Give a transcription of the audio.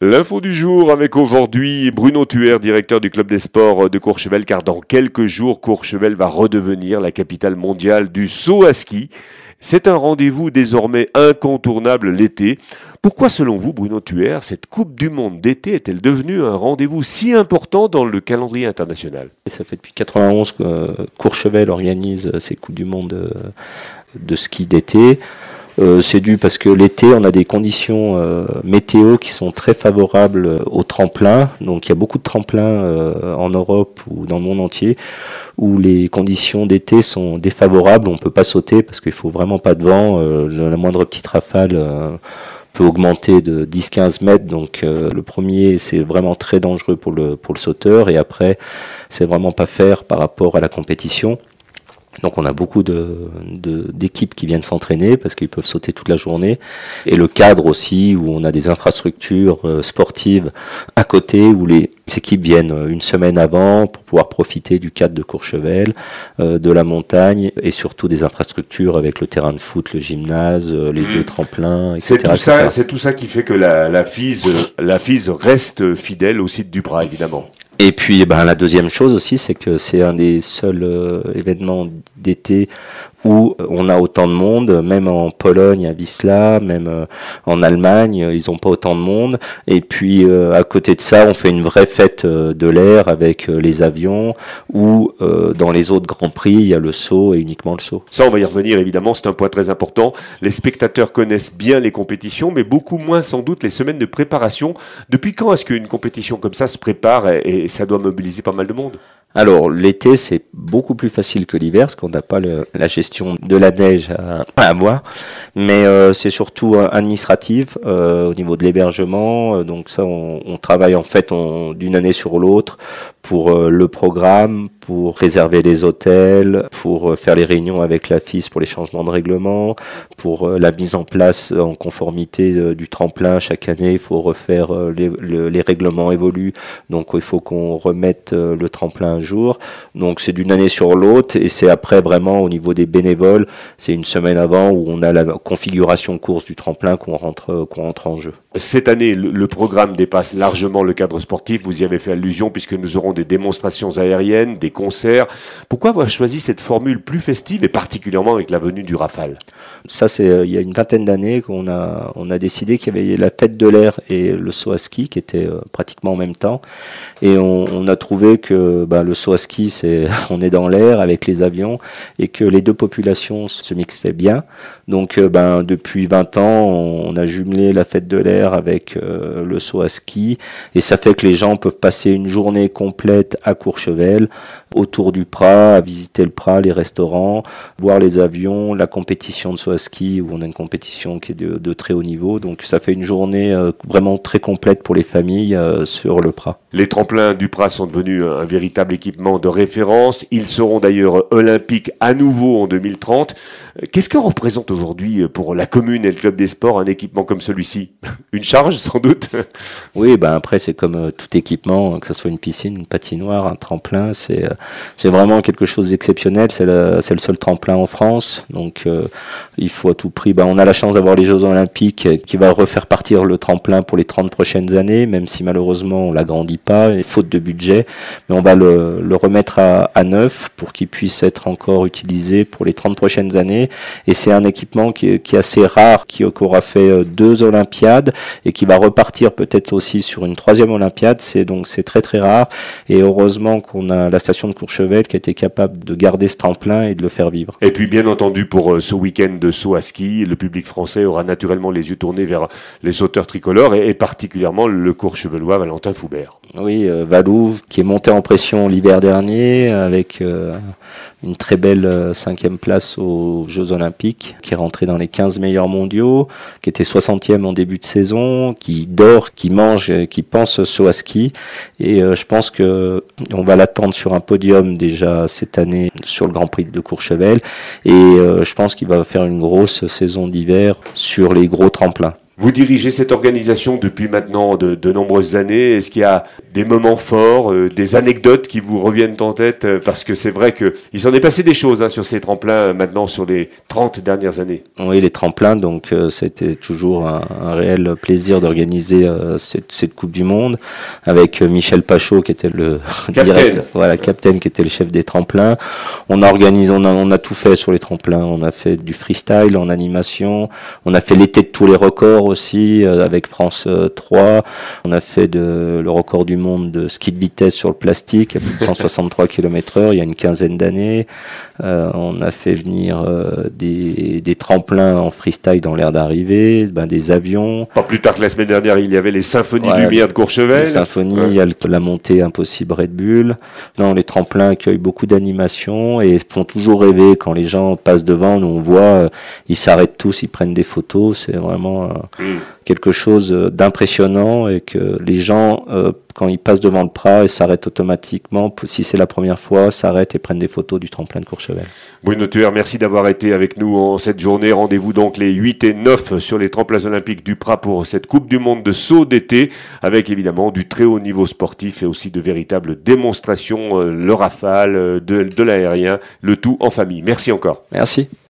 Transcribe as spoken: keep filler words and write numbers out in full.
L'info du jour avec aujourd'hui Bruno Thuer, directeur du club des sports de Courchevel, car dans quelques jours, Courchevel va redevenir la capitale mondiale du saut à ski. C'est un rendez-vous désormais incontournable l'été. Pourquoi, selon vous, Bruno Thuer, cette Coupe du Monde d'été est-elle devenue un rendez-vous si important dans le calendrier international ? Ça fait depuis quatre-vingt-onze que Courchevel organise ces Coupes du Monde de ski d'été. Euh, c'est dû parce que l'été, on a des conditions euh, météo qui sont très favorables au tremplin. Donc il y a beaucoup de tremplins euh, en Europe ou dans le monde entier où les conditions d'été sont défavorables. On peut pas sauter parce qu'il faut vraiment pas de vent. Euh, la moindre petite rafale euh, peut augmenter de dix à quinze mètres. Donc euh, le premier, c'est vraiment très dangereux pour le pour le sauteur. Et après, c'est vraiment pas faire par rapport à la compétition. Donc on a beaucoup de, de, d'équipes qui viennent s'entraîner parce qu'ils peuvent sauter toute la journée. Et le cadre aussi, où on a des infrastructures euh, sportives à côté, où les équipes viennent une semaine avant pour pouvoir profiter du cadre de Courchevel, euh, de la montagne et surtout des infrastructures avec le terrain de foot, le gymnase, euh, les mmh. deux tremplins, et cetera. C'est tout ça, c'est tout ça qui fait que la, la F I S, la F I S reste fidèle au site du Prat, évidemment. Et puis, ben, la deuxième chose aussi, c'est que c'est un des seuls euh, événements d'été où on a autant de monde, même en Pologne, à Wisla, même euh, en Allemagne, ils n'ont pas autant de monde. Et puis, euh, à côté de ça, on fait une vraie fête euh, de l'air avec euh, les avions, où euh, dans les autres Grands Prix, il y a le saut et uniquement le saut. Ça, on va y revenir, évidemment, c'est un point très important. Les spectateurs connaissent bien les compétitions, mais beaucoup moins sans doute les semaines de préparation. Depuis quand est-ce qu'une compétition comme ça se prépare et, et ça doit mobiliser pas mal de monde ? Alors, l'été, c'est beaucoup plus facile que l'hiver, parce qu'on n'a pas le, la gestion de la neige à, à avoir. Mais euh, c'est surtout euh, administratif, euh, au niveau de l'hébergement. Euh, donc ça, on, on travaille en fait on, d'une année sur l'autre pour euh, le programme, pour réserver les hôtels, pour euh, faire les réunions avec la F I S pour les changements de règlement, pour euh, la mise en place en conformité euh, du tremplin. Chaque année, il faut refaire euh, les, le, les règlements évoluent. Donc, il faut qu'on remette euh, le tremplin jour. Donc c'est d'une année sur l'autre et c'est après vraiment au niveau des bénévoles, c'est une semaine avant où on a la configuration course du tremplin qu'on rentre, qu'on rentre en jeu. Cette année, le, le programme dépasse largement le cadre sportif, vous y avez fait allusion puisque nous aurons des démonstrations aériennes, des concerts. Pourquoi avoir choisi cette formule plus festive et particulièrement avec la venue du Rafale ? Ça c'est euh, il y a une vingtaine d'années qu'on a, on a décidé qu'il y avait la fête de l'air et le saut à ski qui étaient euh, pratiquement en même temps et on, on a trouvé que bah, le Le saut à ski, c'est on est dans l'air avec les avions et que les deux populations se mixaient bien. Donc, euh, ben depuis vingt ans, on a jumelé la fête de l'air avec euh, le saut à ski et ça fait que les gens peuvent passer une journée complète à Courchevel, autour du Prat, à visiter le Prat, les restaurants, voir les avions, la compétition de saut à ski où on a une compétition qui est de, de très haut niveau. Donc, ça fait une journée euh, vraiment très complète pour les familles euh, sur le Prat. Les tremplins du Prat sont devenus un véritable équipement de référence. Ils seront d'ailleurs olympiques à nouveau en deux mille trente. Qu'est-ce que représente aujourd'hui pour la commune et le club des sports un équipement comme celui-ci ? Une charge sans doute ? Oui, ben après c'est comme euh, tout équipement, que ce soit une piscine, une patinoire, un tremplin, c'est euh, c'est vraiment quelque chose d'exceptionnel. C'est le c'est le seul tremplin en France, donc euh, il faut à tout prix. Ben on a la chance d'avoir les Jeux Olympiques euh, qui va refaire partir le tremplin pour les trente prochaines années, même si malheureusement on l'agrandit pas, faute de budget, mais on va le, le remettre à, à neuf pour qu'il puisse être encore utilisé pour les trente prochaines années. Et c'est un équipement qui est, qui est assez rare, qui, qui aura fait deux Olympiades et qui va repartir peut-être aussi sur une troisième Olympiade. C'est donc c'est très très rare. Et heureusement qu'on a la station de Courchevel qui a été capable de garder ce tremplin et de le faire vivre. Et puis bien entendu pour ce week-end de saut à ski, le public français aura naturellement les yeux tournés vers les sauteurs tricolores et, et particulièrement le Courchevelois Valentin Foubert. Oui, euh, Valou qui est monté en pression l'hiver dernier avec euh, une très belle euh, cinquième place aux Jeux Olympiques, qui est rentré dans les quinze meilleurs mondiaux, qui était soixantième en début de saison, qui dort, qui mange, qui pense saut à ski. Et euh, je pense que on va l'attendre sur un podium déjà cette année sur le Grand Prix de Courchevel. Et euh, je pense qu'il va faire une grosse saison d'hiver sur les gros tremplins. Vous dirigez cette organisation depuis maintenant de, de nombreuses années. Est-ce qu'il y a des moments forts, euh, des anecdotes qui vous reviennent en tête? Parce que c'est vrai qu'il s'en est passé des choses hein, sur ces tremplins euh, maintenant sur les trente dernières années. Oui, les tremplins, donc euh, c'était toujours un, un réel plaisir d'organiser euh, cette, cette Coupe du Monde avec euh, Michel Pachot qui était le directeur, voilà, capitaine qui était le chef des tremplins. On a organisé, on a, on a tout fait sur les tremplins. On a fait du freestyle en animation. On a fait l'été de tous les records aussi euh, avec France euh, trois. On a fait de, le record du monde de ski de vitesse sur le plastique à plus de cent soixante-trois kilomètres heure il y a une quinzaine d'années. Euh, on a fait venir euh, des, des tremplins en freestyle dans l'air d'arrivée, ben, des avions. Pas plus tard que la semaine dernière, il y avait les symphonies ouais, lumière de Courchevel. Les symphonies, ouais. Il y a le, la montée impossible Red Bull. Non, les tremplins accueillent beaucoup d'animations et font toujours rêver quand les gens passent devant. Nous on voit, euh, ils s'arrêtent tous, ils prennent des photos. C'est vraiment euh, mmh. quelque chose d'impressionnant et que les gens, euh, quand ils passent devant le Prat, ils s'arrêtent automatiquement. Si c'est la première fois, s'arrêtent et prennent des photos du tremplin de Courchevel. Bruno Thuer, merci d'avoir été avec nous en cette journée. Rendez-vous donc les huit et neuf sur les tremplins olympiques du Prat pour cette Coupe du Monde de saut d'été, avec évidemment du très haut niveau sportif et aussi de véritables démonstrations, euh, le rafale, de, de l'aérien, le tout en famille. Merci encore. Merci.